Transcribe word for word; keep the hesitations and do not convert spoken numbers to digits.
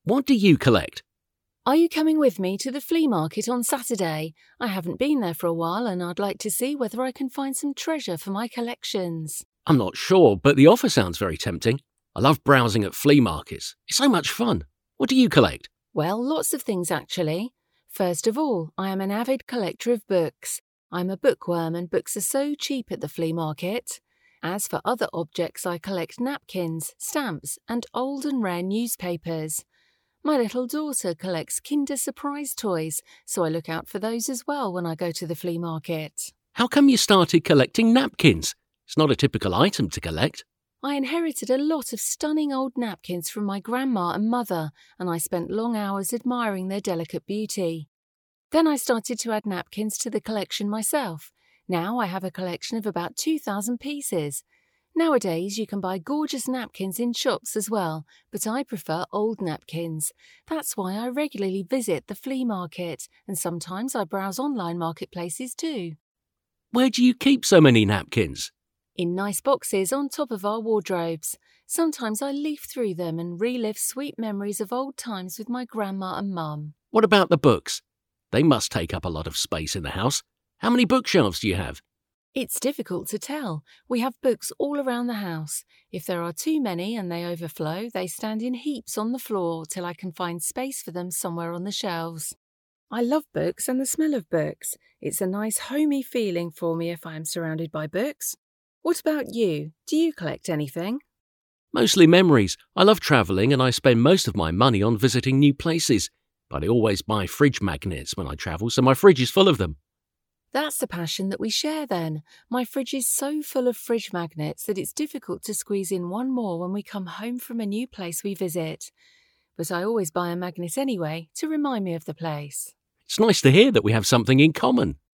What do you collect? Are you coming with me to the flea market on Saturday? I haven't been there for a while and I'd like to see whether I can find some treasure for my collections. I'm not sure, but the offer sounds very tempting. I love browsing at flea markets. It's so much fun. What do you collect? Well, lots of things actually. First of all, I am an avid collector of books. I'm a bookworm and books are so cheap at the flea market. As for other objects, I collect napkins, stamps and old and rare newspapers. My little daughter collects Kinder Surprise toys, so I look out for those as well when I go to the flea market. How come you started collecting napkins? It's not a typical item to collect. I inherited a lot of stunning old napkins from my grandma and mother, and I spent long hours admiring their delicate beauty. Then I started to add napkins to the collection myself. Now I have a collection of about two thousand pieces. Nowadays you can buy gorgeous napkins in shops as well, but I prefer old napkins. That's why I regularly visit the flea market, and sometimes I browse online marketplaces too. Where do you keep so many napkins? In nice boxes on top of our wardrobes. Sometimes I leaf through them and relive sweet memories of old times with my grandma and mum. What about the books? They must take up a lot of space in the house. How many bookshelves do you have? It's difficult to tell. We have books all around the house. If there are too many and they overflow, they stand in heaps on the floor till I can find space for them somewhere on the shelves. I love books and the smell of books. It's a nice homey feeling for me if I am surrounded by books. What about you? Do you collect anything? Mostly memories. I love travelling and I spend most of my money on visiting new places. But I always buy fridge magnets when I travel, so my fridge is full of them. That's the passion that we share then. My fridge is so full of fridge magnets that it's difficult to squeeze in one more when we come home from a new place we visit. But I always buy a magnet anyway to remind me of the place. It's nice to hear that we have something in common.